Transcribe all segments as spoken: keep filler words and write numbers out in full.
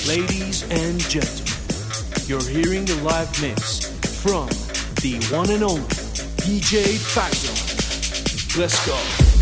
Ladies and gentlemen, you're hearing the live mix from the one and only D J Faxon. Let's go.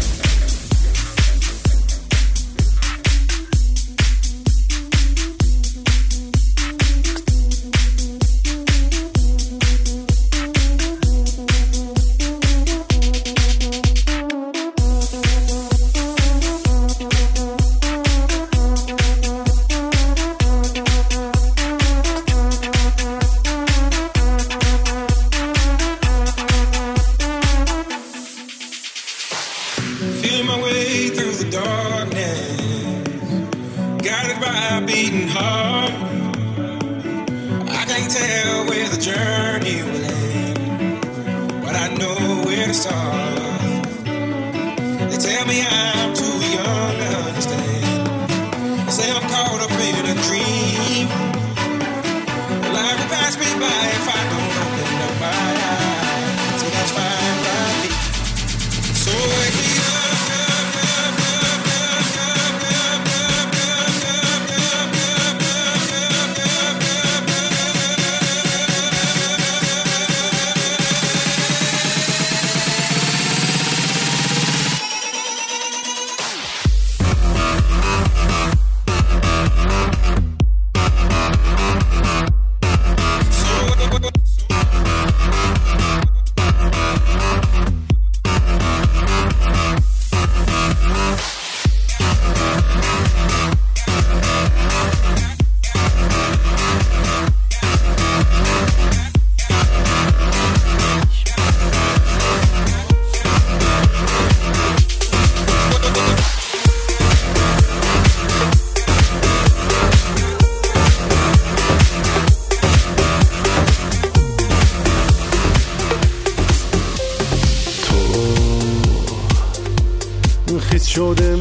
شده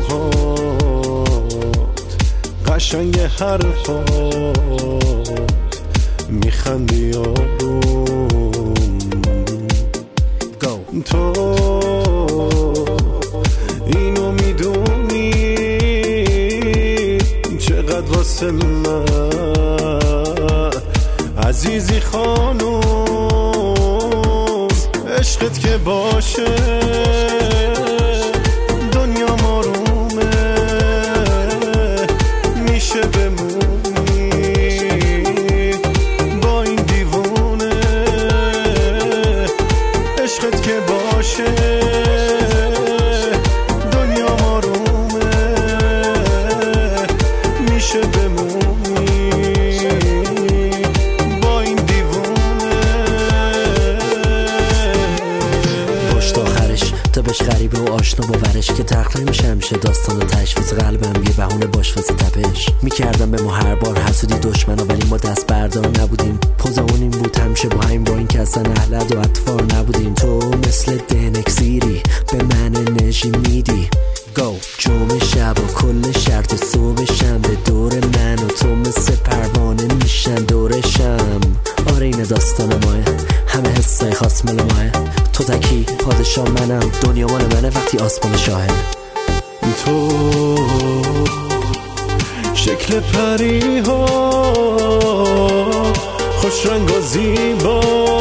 موهات قشنگ حرفات میخندی آروم تو اینو میدونی چقدر واسه من عزیزی خانوم عشقت که باشه باورش که تخت نمیشه همیشه داستان و تشویز قلبم یه بهونه باش واسه تپش میکردم به ما هر بار حسودی دشمنا ولی ما دست بردار نبودیم پوزمون این بود همیشه با همین با این که اصلا اهلت و اطفال نبودیم تو مثل دنکسیری به من انرژی میدی گو جمعه شب و کل شرط صبح شنبه دور من و تو مثل پروانه میشن دورشم آره این داستان ماه همه حسای خاص مال ماه تو تکی پادشاه منم دنیا مال منه وقتی آسمان شاهد تو شکل پری ها خوش رنگ و زیبا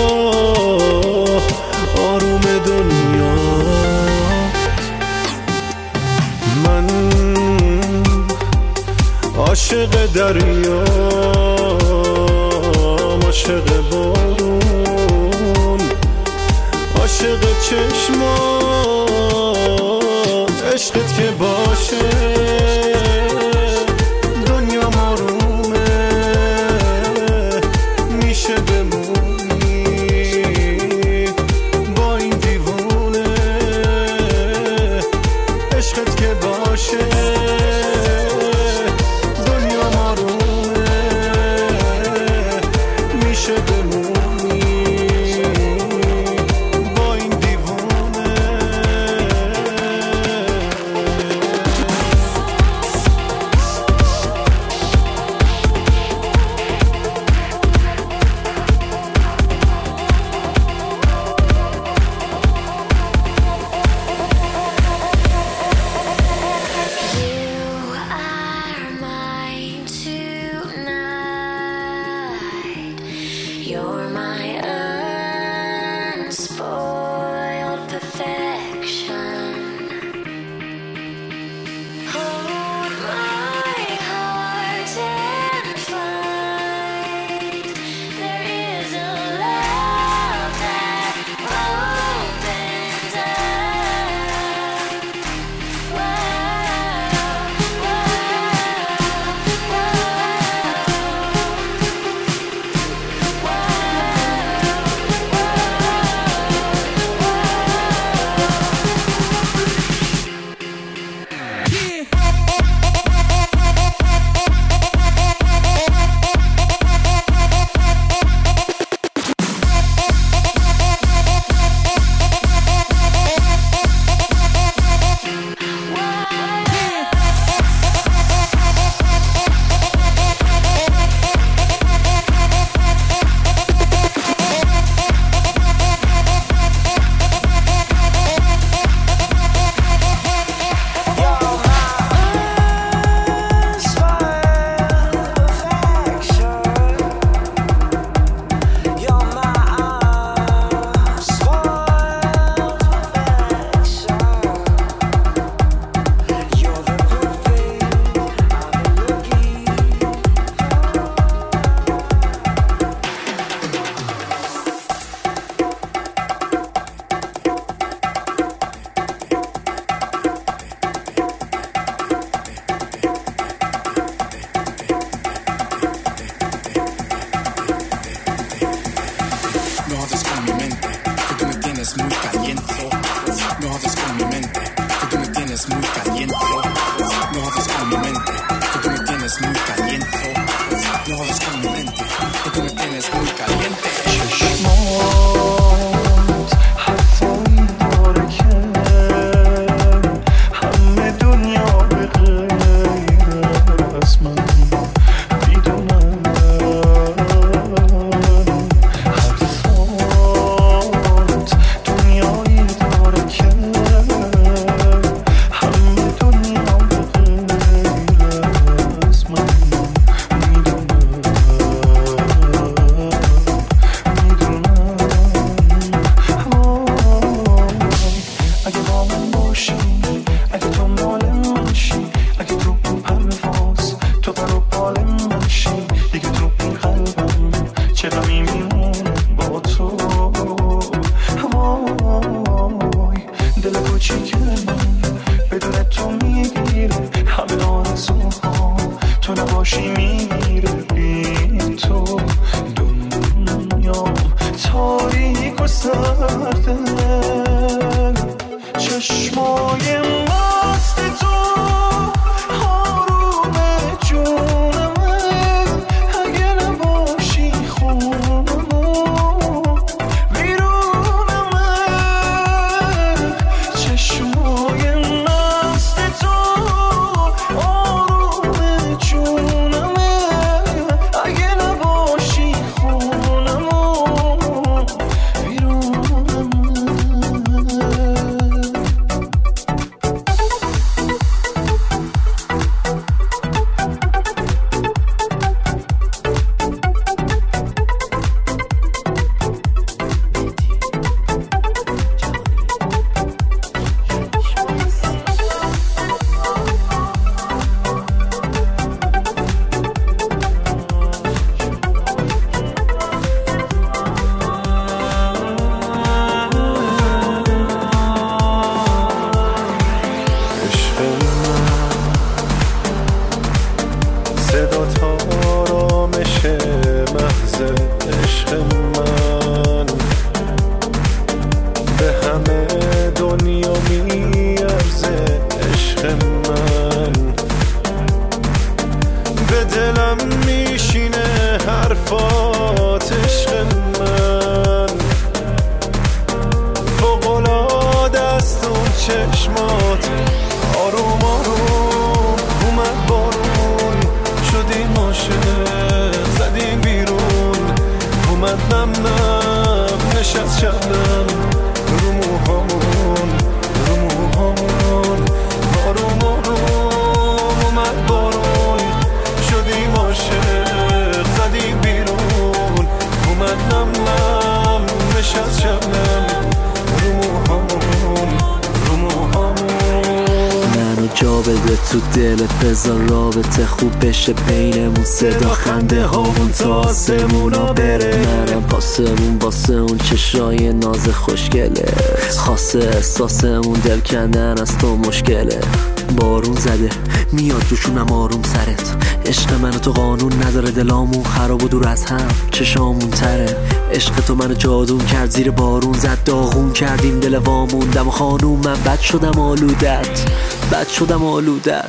آروم دنیا من عاشق دریا عاشق بارون عاشق چشمات عشقت که باشه دنیا آرومه میشه بمونی با این دیوونه عشقت که باشه دنیا آرومه میشه بمونی میگیره همه آرزوها تو نباشی میمیره بی تو دنیام تاریک و سرده چشمای مست تو آروم جونمه اگه نباشی خونمو بیرونمه چشمای مست تو آروم جونمه اگه نباشی خونمو بیرونمه تو دلت بذار رابطه خوب بشه بینمون صدا خنده هامون تا آسمونا بره منم پاسمون واسه اون چشای ناز خوشگله خاصه احساسمون دل کندن از تو مشکله بارون زده میاد جوشونم آروم سرت عشق منو تو قانون نداره دلامون خراب و دور از هم چشامون تره عشق تو منو جادون کرد زیر بارون زد داغون کردیم دل وامون دم خانوم من بد شدم آلودت بد شدم آلودت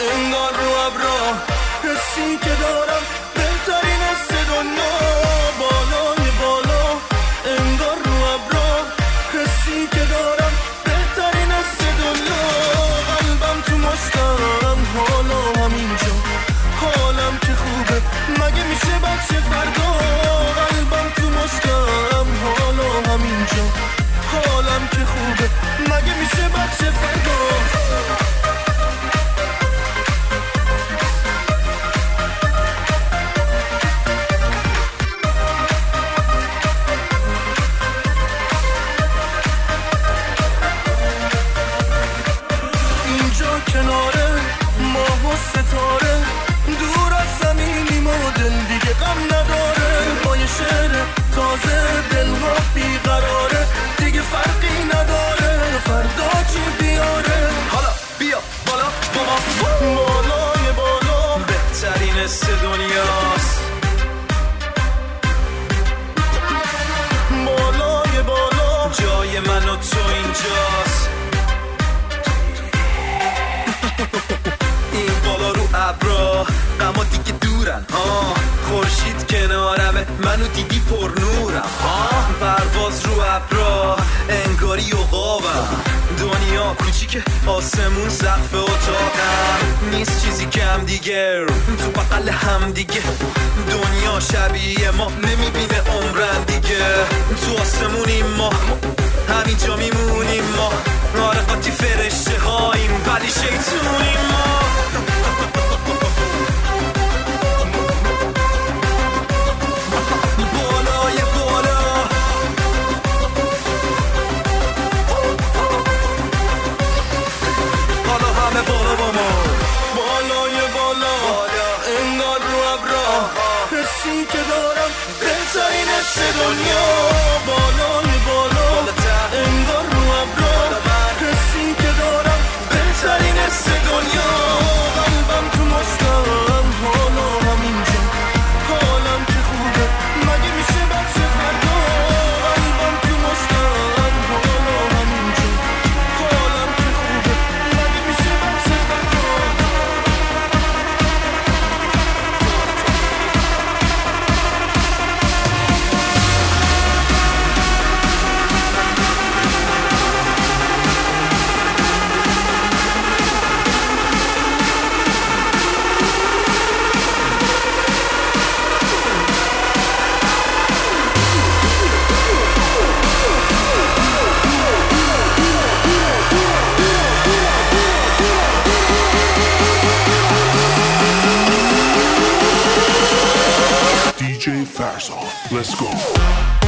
انگار رو ابرا، حسی که دارم بهترین حس دنیا. بالای بالا انگار رو ابرا، حسی که دارم بهترین حس دنیا. قلبم تو مشتم، حالا همینجا، حالم که خوبه مگه میشه بچه فردا. قلبم تو مشتم، حالا همینجا، حالم که خوبه مگه میشه بچه فردا. اینجا کناره ماه و ستاره، دور از زمینیم و دل دیگه غم نداره. با یه شعر تازه دلها بیقراره، دیگه فرقی نداره فردا چی بیاره. حالا بیا بالا بابا، بالای بالا بهترین حس دنیاست. بالای بالا جای من و تو اینجاست. این بالا رو ابرا، غما دیگه دورن ها. خورشید کنارمه، منو دیدی پر نورم ها. پرواز رو ابرا، انگاری عقابم. دنیا کوچیکه، آسمون سقف اتاقم. نیست چیزی کم دیگه، تو بغل هم دیگه. دنیا شبیه ما نمیبینه عمرن دیگه. تو آسمونیم ما، همینجا میمونیم ما. آره قاطی فرشته هاییم ولی شیطونیم ما. بالای بالا حالا همه بالا با ما. بالای بالا انگار رو ابرا، حسی که دارم بهترین حس دنیا. بالای بالا انگار رو ابرا، حسی که دارم بهترین حس دنیا. قلبم تو مشتم، حالا همینجا، حالم که خوبه مگه میشه بچه فردا. قلبم تو مشتم، حالا همینجا، حالم که خوبه مگه میشه بچه فردا. D J Farzon, let's go.